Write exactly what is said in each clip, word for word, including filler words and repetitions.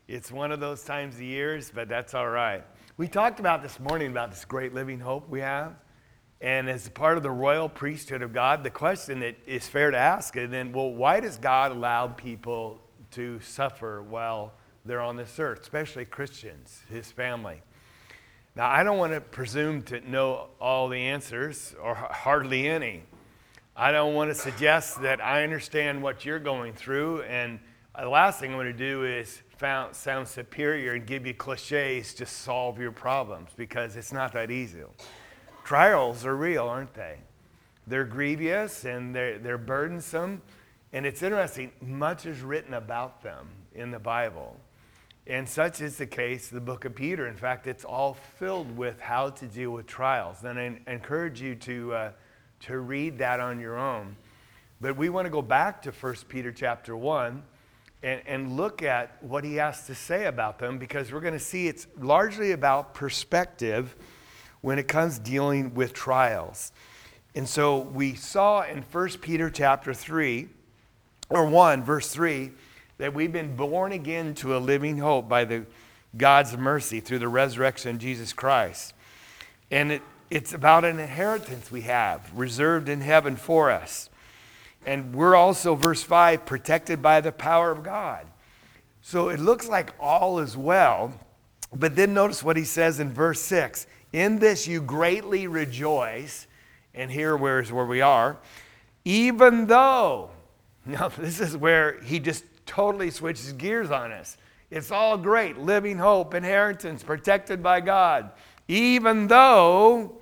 It's one of those times of years, but that's all right. We talked about this morning about this great living hope we have. And as part of the royal priesthood of God, the question that is fair to ask is then, well, why does God allow people to suffer while they're on this earth, especially Christians, his family? Now, I don't want to presume to know all the answers, or hardly any. I don't want to suggest that I understand what you're going through, and the last thing I'm going to do is found, sound superior and give you cliches to solve your problems, because it's not that easy. Trials are real, aren't they? They're grievous and they're, they're burdensome. And it's interesting, much is written about them in the Bible. And such is the case in the book of Peter. In fact, it's all filled with how to deal with trials. And I encourage you to, uh, to read that on your own. But we want to go back to First Peter chapter one and, and look at what he has to say about them, because we're going to see it's largely about perspective when it comes dealing with trials. And so we saw in First Peter chapter three, or one, verse three, that we've been born again to a living hope by the God's mercy through the resurrection of Jesus Christ. And it, it's about an inheritance we have reserved in heaven for us. And we're also, verse five, protected by the power of God. So it looks like all is well, but then notice what he says in verse six. In this you greatly rejoice, and here where's where we are, even though, now this is where he just totally switches gears on us. It's all great, living hope, inheritance, protected by God. Even though,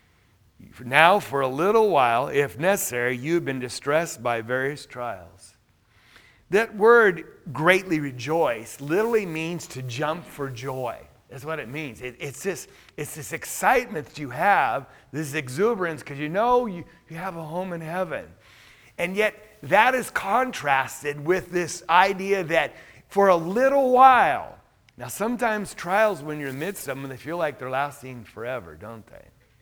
now for a little while, if necessary, you've been distressed by various trials. That word, greatly rejoice, literally means to jump for joy. That's what it means. It, it's, this, it's this excitement that you have, this exuberance, because you know you, you have a home in heaven. And yet that is contrasted with this idea that for a little while, now sometimes trials when you're amidst them, they feel like they're lasting forever, don't they?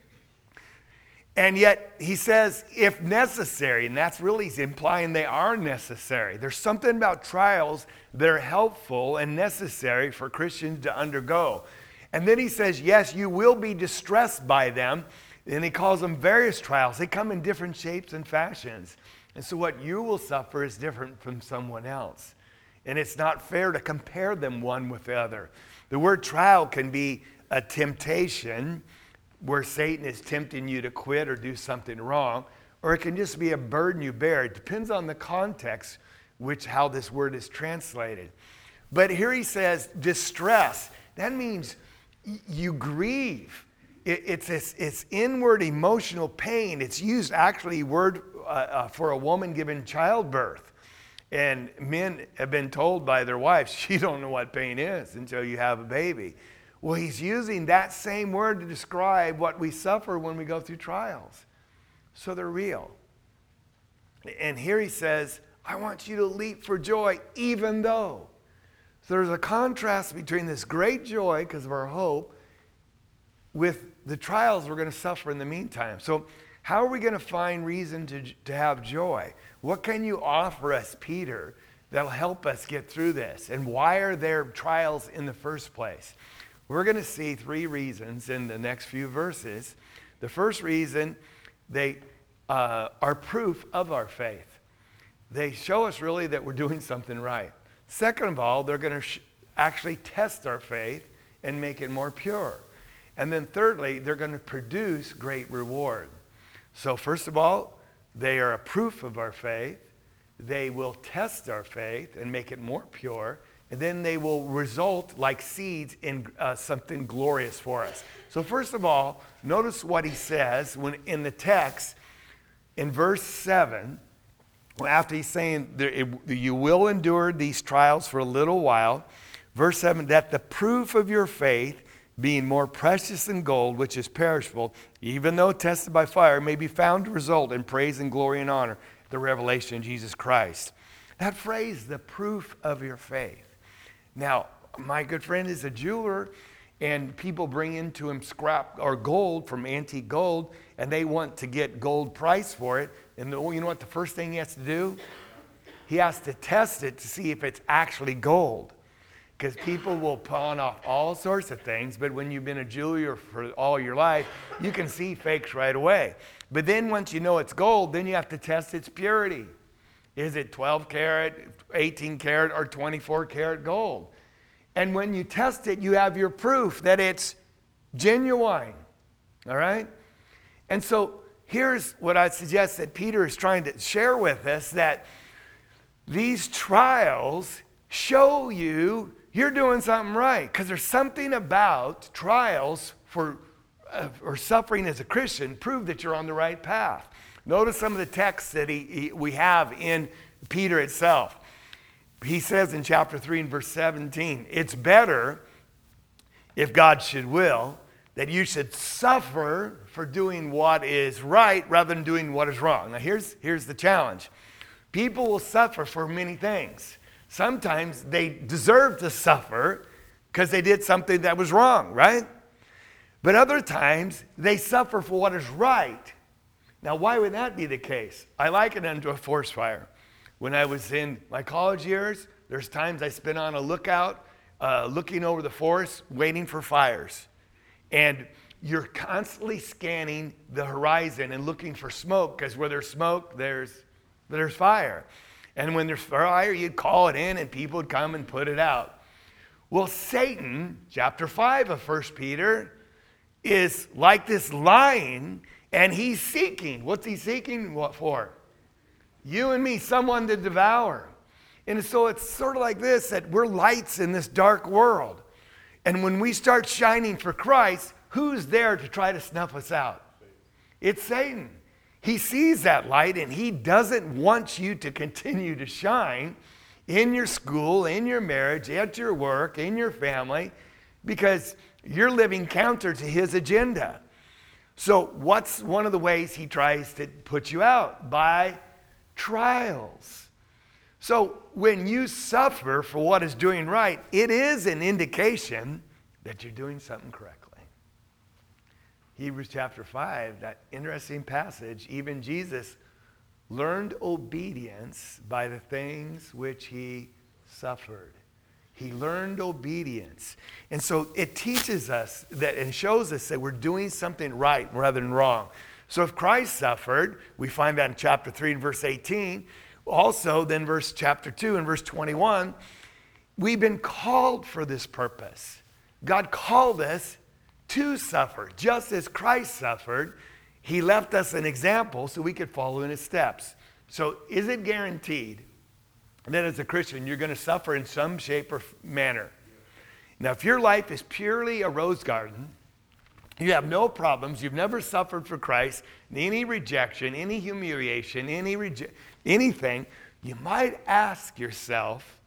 And yet he says, if necessary, and that's really implying they are necessary. There's something about trials that are helpful and necessary for Christians to undergo. And then he says, yes, you will be distressed by them. And he calls them various trials. They come in different shapes and fashions. And so what you will suffer is different from someone else. And it's not fair to compare them one with the other. The word trial can be a temptation, where Satan is tempting you to quit or do something wrong, or it can just be a burden you bear. It depends on the context, which how this word is translated. But here he says distress. That means y- you grieve. It, it's this it's inward emotional pain. It's used actually word uh, uh, for a woman given childbirth. And men have been told by their wives, you don't know what pain is until you have a baby. Well, he's using that same word to describe what we suffer when we go through trials. So they're real. And here he says, I want you to leap for joy, even though. So there's a contrast between this great joy, because of our hope, with the trials we're going to suffer in the meantime. So how are we going to find reason to, to have joy? What can you offer us, Peter, that'll help us get through this? And why are there trials in the first place? We're going to see three reasons in the next few verses. The first reason, they uh, are proof of our faith. They show us really that we're doing something right. Second of all, they're going to sh- actually test our faith and make it more pure. And then thirdly, they're going to produce great reward. So first of all, they are a proof of our faith. They will test our faith and make it more pure. And then they will result like seeds in uh, something glorious for us. So first of all, notice what he says when in the text in verse seven, after he's saying you will endure these trials for a little while. Verse seven, that the proof of your faith, being more precious than gold, which is perishable, even though tested by fire, may be found to result in praise and glory and honor, the revelation of Jesus Christ. That phrase, the proof of your faith. Now, my good friend is a jeweler, and people bring into him scrap or gold from antique gold, and they want to get gold price for it. And the, you know what the first thing he has to do? He has to test it to see if it's actually gold. because people will pawn off all sorts of things, but when you've been a jeweler for all your life, you can see fakes right away. But then once you know it's gold, then you have to test its purity. Is it twelve karat, eighteen karat, or twenty-four karat gold? And when you test it, you have your proof that it's genuine, all right? And so here's what I suggest that Peter is trying to share with us, that these trials show you you're doing something right, because there's something about trials for uh, or suffering as a Christian prove that you're on the right path. Notice some of the texts that he, he, we have in Peter itself. He says in chapter three and verse seventeen, it's better, if God should will, that you should suffer for doing what is right rather than doing what is wrong. Now here's, here's the challenge. People will suffer for many things. Sometimes they deserve to suffer because they did something that was wrong, right? But other times they suffer for what is right. Now, why would that be the case? I liken it unto a forest fire. When I was in my college years, there's times I spent on a lookout, uh, looking over the forest, waiting for fires. And you're constantly scanning the horizon and looking for smoke, because where there's smoke, there's, there's fire. And when there's fire, you'd call it in and people would come and put it out. Well, Satan, chapter five of First Peter, is like this lion, and he's seeking. What's he seeking? What for? You and me, someone to devour. And so it's sort of like this, that we're lights in this dark world. And when we start shining for Christ, who's there to try to snuff us out? It's Satan. He sees that light, and he doesn't want you to continue to shine in your school, in your marriage, at your work, in your family, because you're living counter to his agenda. So what's one of the ways he tries to put you out? By trials. So when you suffer for what is doing right, it is an indication that you're doing something correctly. Hebrews chapter five, that interesting passage, even Jesus learned obedience by the things which he suffered. He learned obedience. And so it teaches us that and shows us that we're doing something right rather than wrong. So if Christ suffered, we find that in chapter three and verse eighteen. Also, then verse chapter two and verse twenty-one, we've been called for this purpose. God called us to suffer. Just as Christ suffered, he left us an example so we could follow in his steps. So is it guaranteed that as a Christian you're going to suffer in some shape or manner? Now, if your life is purely a rose garden, you have no problems, you've never suffered for Christ, any rejection, any humiliation, any reje- anything, you might ask yourself,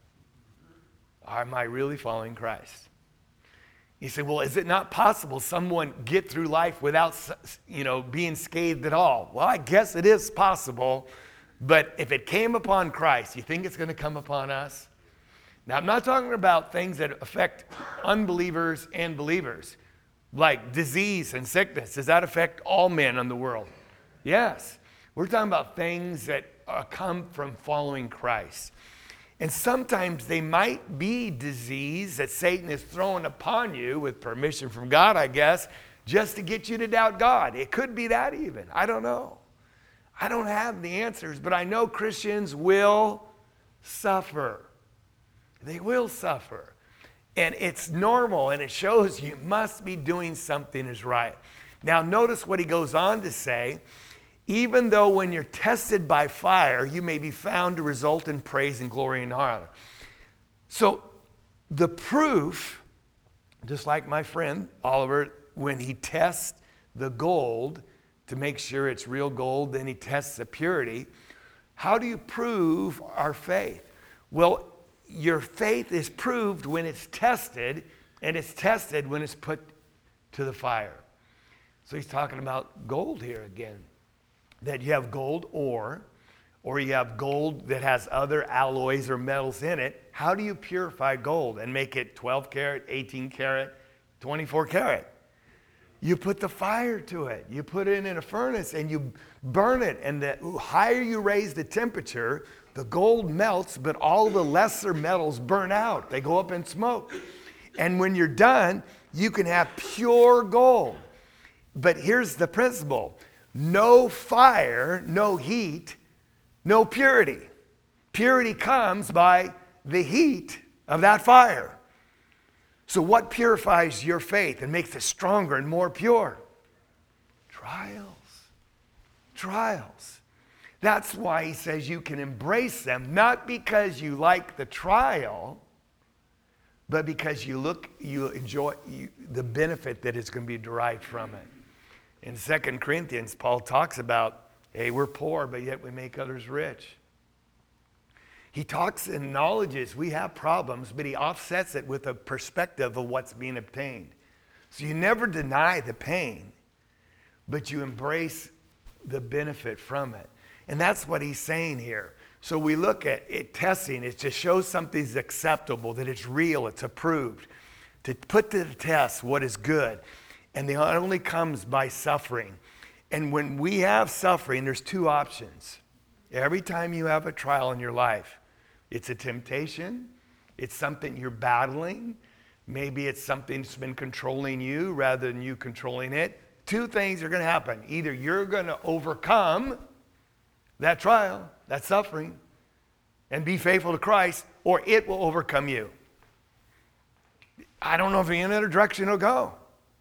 am I really following Christ? You say, well, is it not possible someone get through life without, you know, being scathed at all? Well, I guess it is possible, but if it came upon Christ, you think it's going to come upon us? Now, I'm not talking about things that affect unbelievers and believers, like disease and sickness. Does that affect all men in the world? Yes. We're talking about things that uh, come from following Christ. And sometimes they might be disease that Satan is throwing upon you with permission from God, I guess, just to get you to doubt God. It could be that even. I don't know. I don't have the answers, but I know Christians will suffer. They will suffer. And it's normal, and it shows you must be doing something is right. Now, notice what he goes on to say. Even though when you're tested by fire, you may be found to result in praise and glory and honor. So the proof, just like my friend Oliver, when he tests the gold to make sure it's real gold, then he tests the purity. How do you prove our faith? Well, your faith is proved when it's tested, and it's tested when it's put to the fire. So he's talking about gold here again. That you have gold ore, or you have gold that has other alloys or metals in it. How do you purify gold and make it twelve karat, eighteen karat, twenty-four karat? You put the fire to it. You put it in a furnace and you burn it. And the higher you raise the temperature, The gold melts, but all the lesser metals burn out. They go up in smoke. And when you're done, you can have pure gold. But here's the principle. No fire, no heat, no purity. Purity comes by the heat of that fire. So what purifies your faith and makes it stronger and more pure? Trials. Trials. That's why he says you can embrace them, not because you like the trial, but because you look, you enjoy you, the benefit that is going to be derived from it. In Second Corinthians, Paul talks about, hey, we're poor, but yet we make others rich. He talks and acknowledges we have problems, but he offsets it with a perspective of what's being obtained. So you never deny the pain, but you embrace the benefit from it. And that's what he's saying here. So we look at it, testing, it just shows something's acceptable, that it's real, it's approved. To put to the test what is good. And it only comes by suffering. And when we have suffering, there's two options. Every time you have a trial in your life, it's a temptation, it's something you're battling, maybe it's something that's been controlling you rather than you controlling it. Two things are going to happen. Either you're going to overcome that trial, that suffering, and be faithful to Christ, or it will overcome you. I don't know if any other direction it'll go.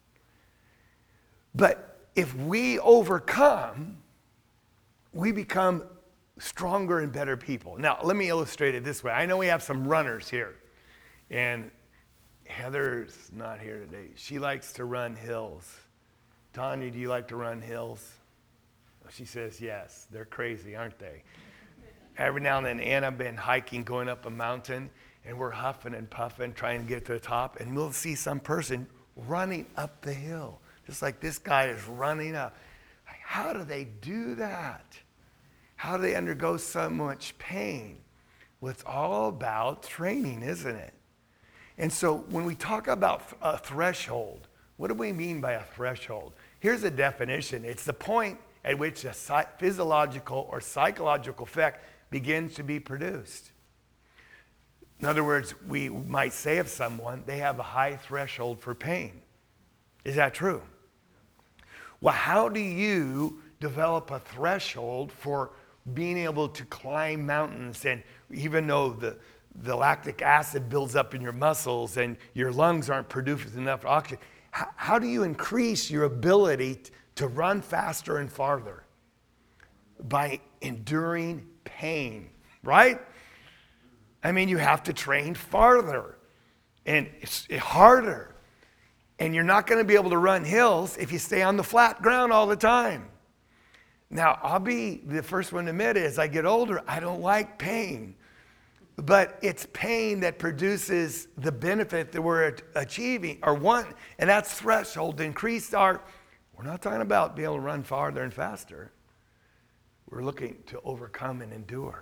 But if we overcome, we become stronger and better people. Now, let me illustrate it this way. I know we have some runners here, and Heather's not here today. She likes to run hills. Tanya, do you like to run hills? She says yes. They're crazy, aren't they? Every now and then, Anna been hiking, going up a mountain, and we're huffing and puffing, trying to get to the top, and we'll see some person running up the hill, just like this guy is running up. How do they do that? How do they undergo so much pain? Well, it's all about training, isn't it? And so when we talk about a threshold, what do we mean by a threshold? Here's a definition. It's the point at which a physiological or psychological effect begins to be produced. In other words, we might say of someone, they have a high threshold for pain. Is that true? Well, how do you develop a threshold for being able to climb mountains, and even though the, the lactic acid builds up in your muscles and your lungs aren't producing enough oxygen, how, how do you increase your ability t- to run faster and farther? By enduring pain, right? I mean, you have to train farther and it's harder. And you're not going to be able to run hills if you stay on the flat ground all the time. Now, I'll be the first one to admit it, as I get older, I don't like pain. But it's pain that produces the benefit that we're achieving or want. And that's threshold to increase our, we're not talking about being able to run farther and faster. We're looking to overcome and endure.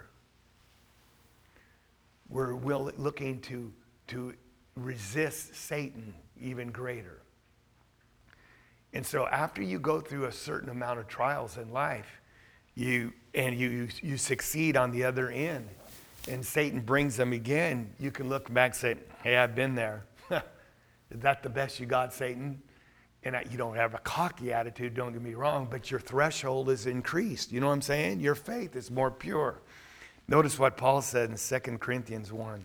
We're will, looking to, to resist Satan even greater. And so after you go through a certain amount of trials in life, you and you, you, you succeed on the other end, and Satan brings them again, you can look back and say, hey, I've been there. Is that the best you got, Satan? And I, you don't have a cocky attitude, don't get me wrong, but your threshold is increased. You know what I'm saying? Your faith is more pure. Notice what Paul said in Second Corinthians one.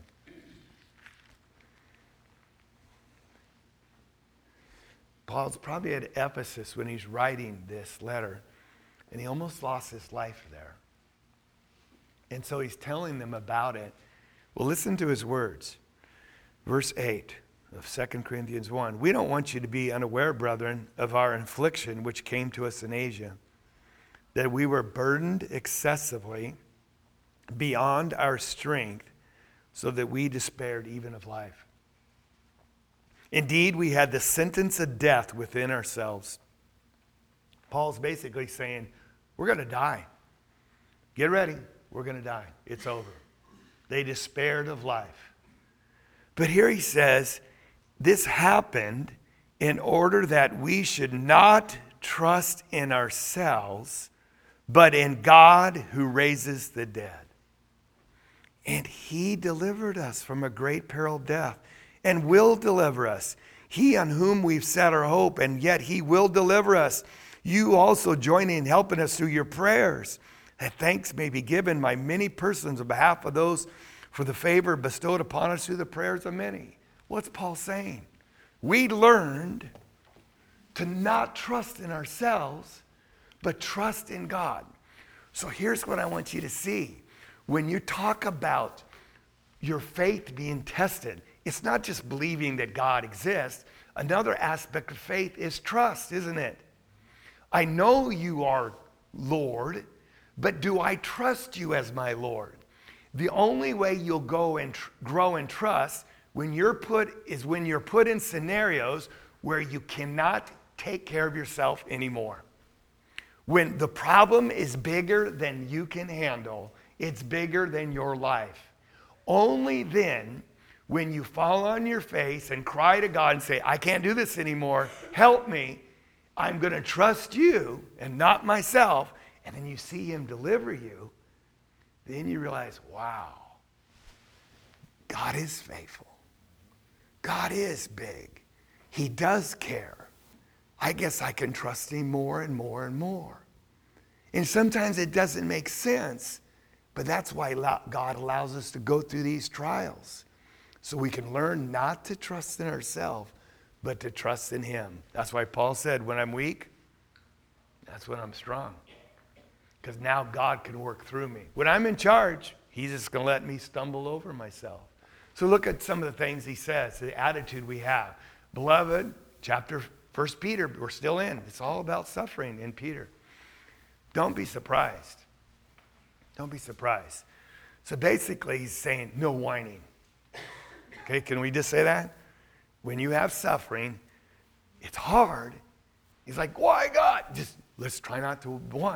Paul's probably at Ephesus when he's writing this letter, and he almost lost his life there. And so he's telling them about it. Well, listen to his words. Verse eight of Second Corinthians one. We don't want you to be unaware, brethren, of our affliction which came to us in Asia, that we were burdened excessively beyond our strength, so that we despaired even of life. Indeed, we had the sentence of death within ourselves. Paul's basically saying, we're going to die. Get ready. We're going to die. It's over. They despaired of life. But here he says, this happened in order that we should not trust in ourselves, but in God who raises the dead. And he delivered us from a great peril of death, and will deliver us. He on whom we've set our hope, and yet he will deliver us. You also join in helping us through your prayers, that thanks may be given by many persons on behalf of those for the favor bestowed upon us through the prayers of many. What's Paul saying? We learned to not trust in ourselves, but trust in God. So here's what I want you to see. When you talk about your faith being tested, it's not just believing that God exists. Another aspect of faith is trust, isn't it? I know you are Lord, but do I trust you as my Lord? The only way you'll go and tr- grow in trust when you're put is when you're put in scenarios where you cannot take care of yourself anymore. When the problem is bigger than you can handle, it's bigger than your life. Only then, when you fall on your face and cry to God and say, I can't do this anymore, help me, I'm going to trust you and not myself, and then you see him deliver you, then you realize, wow, God is faithful. God is big. He does care. I guess I can trust him more and more and more. And sometimes it doesn't make sense, but that's why God allows us to go through these trials, so we can learn not to trust in ourselves, but to trust in him. That's why Paul said, when I'm weak, that's when I'm strong. Because now God can work through me. When I'm in charge, he's just going to let me stumble over myself. So look at some of the things he says, the attitude we have. Beloved, chapter First Peter, we're still in. It's all about suffering in Peter. Don't be surprised. Don't be surprised. So basically, he's saying no whining. Okay, can we just say that? When you have suffering, it's hard. He's like, why God? Just let's try not to whine.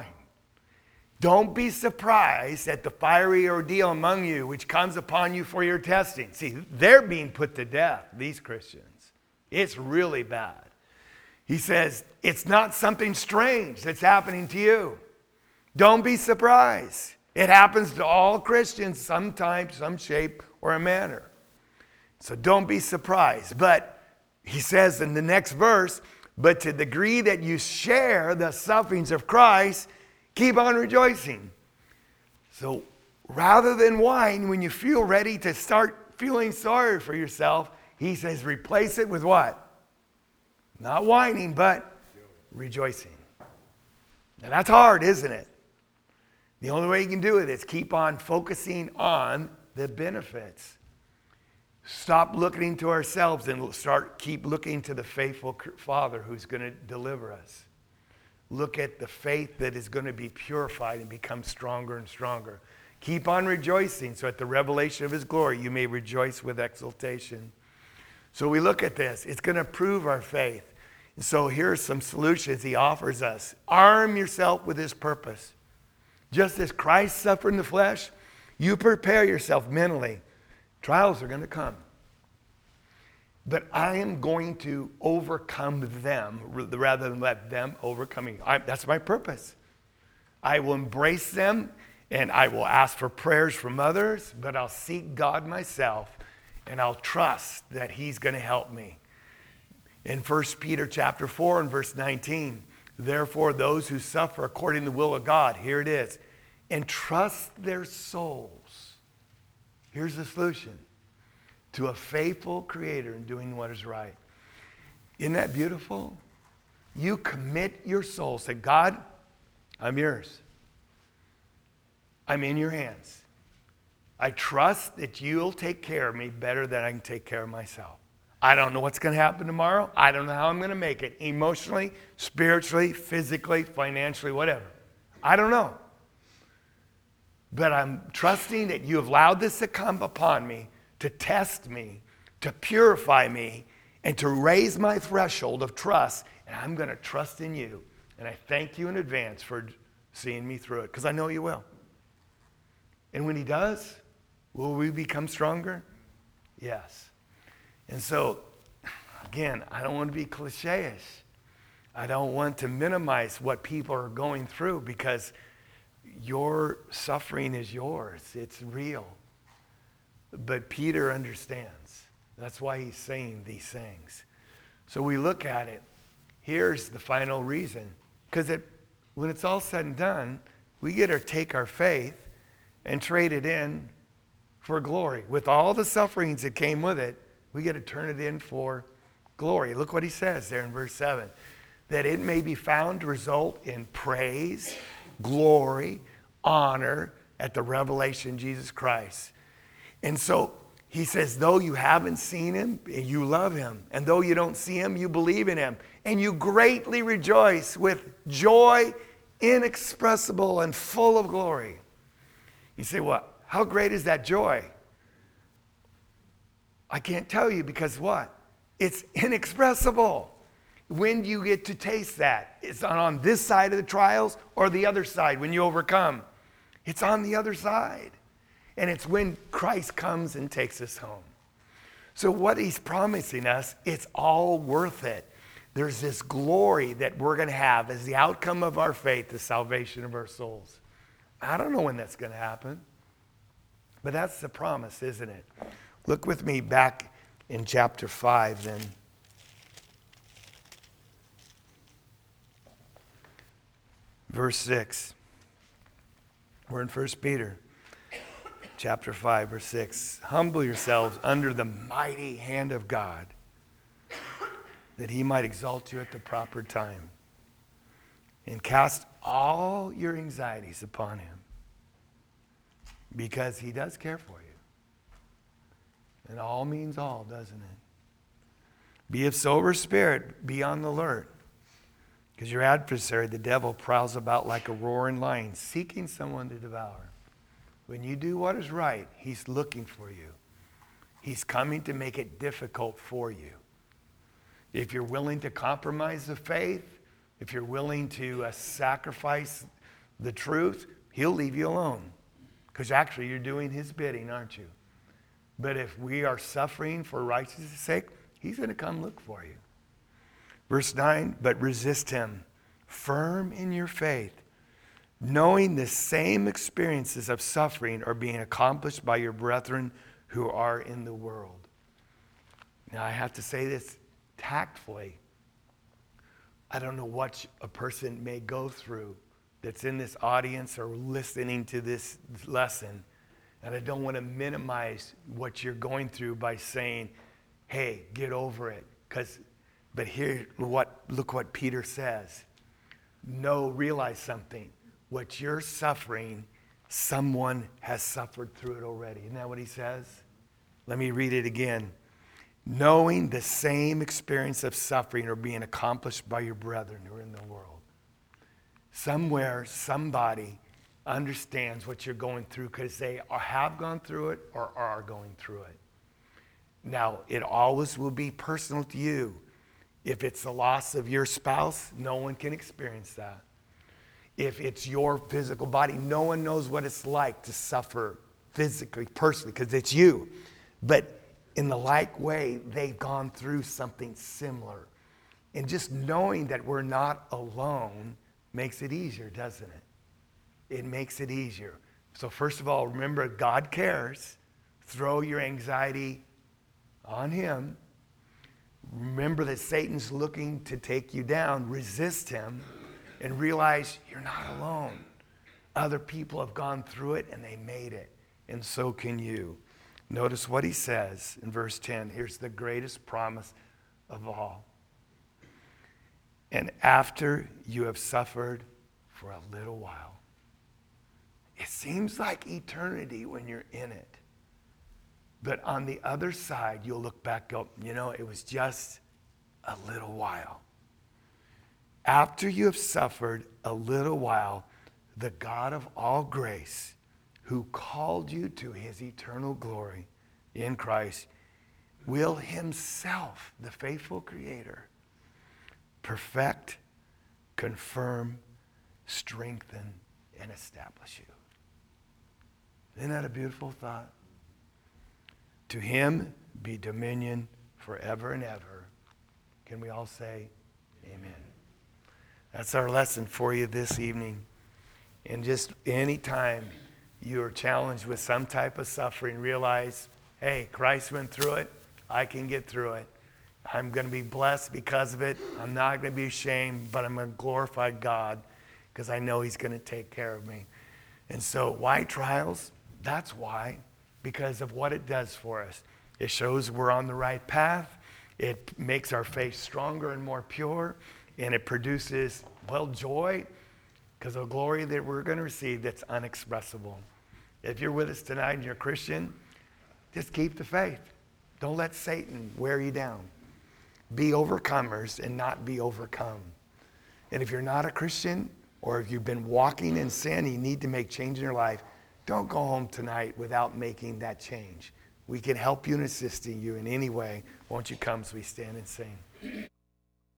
Don't be surprised at the fiery ordeal among you, which comes upon you for your testing. See, they're being put to death, these Christians. It's really bad. He says, it's not something strange that's happening to you. Don't be surprised. It happens to all Christians sometime, some shape, or a manner. So don't be surprised. But he says in the next verse, but to the degree that you share the sufferings of Christ, keep on rejoicing. So rather than whine, when you feel ready to start feeling sorry for yourself, he says replace it with what? Not whining, but rejoicing. Now that's hard, isn't it? The only way you can do it is keep on focusing on the benefits. Stop looking to ourselves and start keep looking to the faithful Father who's going to deliver us. Look at the faith that is going to be purified and become stronger and stronger. Keep on rejoicing, so at the revelation of his glory you may rejoice with exultation. So we look at this. It's going to prove our faith. And so here are some solutions he offers us. Arm yourself with his purpose. Just as Christ suffered in the flesh, you prepare yourself mentally. Trials are going to come. But I am going to overcome them rather than let them overcome me. I, that's my purpose. I will embrace them and I will ask for prayers from others, but I'll seek God myself and I'll trust that he's going to help me. In First Peter chapter four and verse nineteen, therefore those who suffer according to the will of God, here it is, entrust their souls. Here's the solution. To a faithful creator in doing what is right. Isn't that beautiful? You commit your soul. Say, God, I'm yours. I'm in your hands. I trust that you'll take care of me better than I can take care of myself. I don't know what's going to happen tomorrow. I don't know how I'm going to make it emotionally, spiritually, physically, financially, whatever. I don't know. But I'm trusting that you have allowed this to come upon me to test me, to purify me, and to raise my threshold of trust. And I'm going to trust in you. And I thank you in advance for seeing me through it, because I know you will. And when he does, will we become stronger? Yes. And so, again, I don't want to be cliche-ish. I don't want to minimize what people are going through, because your suffering is yours. It's real. but Peter understands. That's why he's saying these things. So we look at it. Here's the final reason. Because it, when it's all said and done, we get to take our faith and trade it in for glory. With all the sufferings that came with it, we get to turn it in for glory. Look what he says there in verse seven. That it may be found to result in praise, glory, honor at the revelation of Jesus Christ. And so he says, though you haven't seen him, you love him. And though you don't see him, you believe in him. And you greatly rejoice with joy inexpressible and full of glory. You say, well, how great is that joy? I can't tell you because what? It's inexpressible. When you get to taste that, it's not on this side of the trials or the other side when you overcome. It's on the other side. And it's when Christ comes and takes us home. So what he's promising us, it's all worth it. There's this glory that we're going to have as the outcome of our faith, the salvation of our souls. I don't know when that's going to happen, but that's the promise, isn't it? Look with me back in chapter five then. Verse six. We're in First Peter chapter five, verse six. Humble yourselves under the mighty hand of God, that he might exalt you at the proper time. And cast all your anxieties upon him, because he does care for you. And all means all, doesn't it? Be of sober spirit, be on the alert. Because your adversary, the devil, prowls about like a roaring lion, seeking someone to devour. When you do what is right, he's looking for you. He's coming to make it difficult for you. If you're willing to compromise the faith, if you're willing to uh, sacrifice the truth, he'll leave you alone. Because actually you're doing his bidding, aren't you? But if we are suffering for righteousness' sake, he's going to come look for you. Verse nine, but resist him, firm in your faith, knowing the same experiences of suffering are being accomplished by your brethren who are in the world. Now I have to say this tactfully. I don't know what a person may go through that's in this audience or listening to this lesson. And I don't want to minimize what you're going through by saying, hey, get over it. Because, but here, what, look what Peter says. No, realize something. What you're suffering, someone has suffered through it already. Isn't that what he says? Let me read it again. Knowing the same experience of suffering are being accomplished by your brethren who are in the world. Somewhere, somebody understands what you're going through because they are, have gone through it or are going through it. Now, it always will be personal to you. If it's the loss of your spouse, no one can experience that. If it's your physical body, no one knows what it's like to suffer physically, personally, because it's you. But in the like way, they've gone through something similar. And just knowing that we're not alone makes it easier, doesn't it? It makes it easier. So first of all, remember, God cares. Throw your anxiety on him. Remember that Satan's looking to take you down. Resist him and realize you're not alone. Other people have gone through it and they made it. And so can you. Notice what he says in verse ten. Here's the greatest promise of all. And after you have suffered for a little while. It seems like eternity when you're in it. But on the other side, you'll look back and go, you know, it was just a little while. After you have suffered a little while, the God of all grace, who called you to his eternal glory in Christ, will himself, the faithful creator, perfect, confirm, strengthen, and establish you. Isn't that a beautiful thought? To him be dominion forever and ever. Can we all say amen? That's our lesson for you this evening. And just any time you are challenged with some type of suffering, realize hey, Christ went through it. I can get through it. I'm going to be blessed because of it. I'm not going to be ashamed, but I'm going to glorify God because I know he's going to take care of me. And so why trials? That's why, because of what it does for us. It shows we're on the right path. It makes our faith stronger and more pure, and it produces, well, joy because of glory that we're going to receive that's unexpressible. If you're with us tonight and you're a Christian, just keep the faith. Don't let Satan wear you down. Be overcomers and not be overcome. And if you're not a Christian, or if you've been walking in sin and you need to make change in your life, don't go home tonight without making that change. We can help you and assist you in any way. Won't you come as we stand and sing?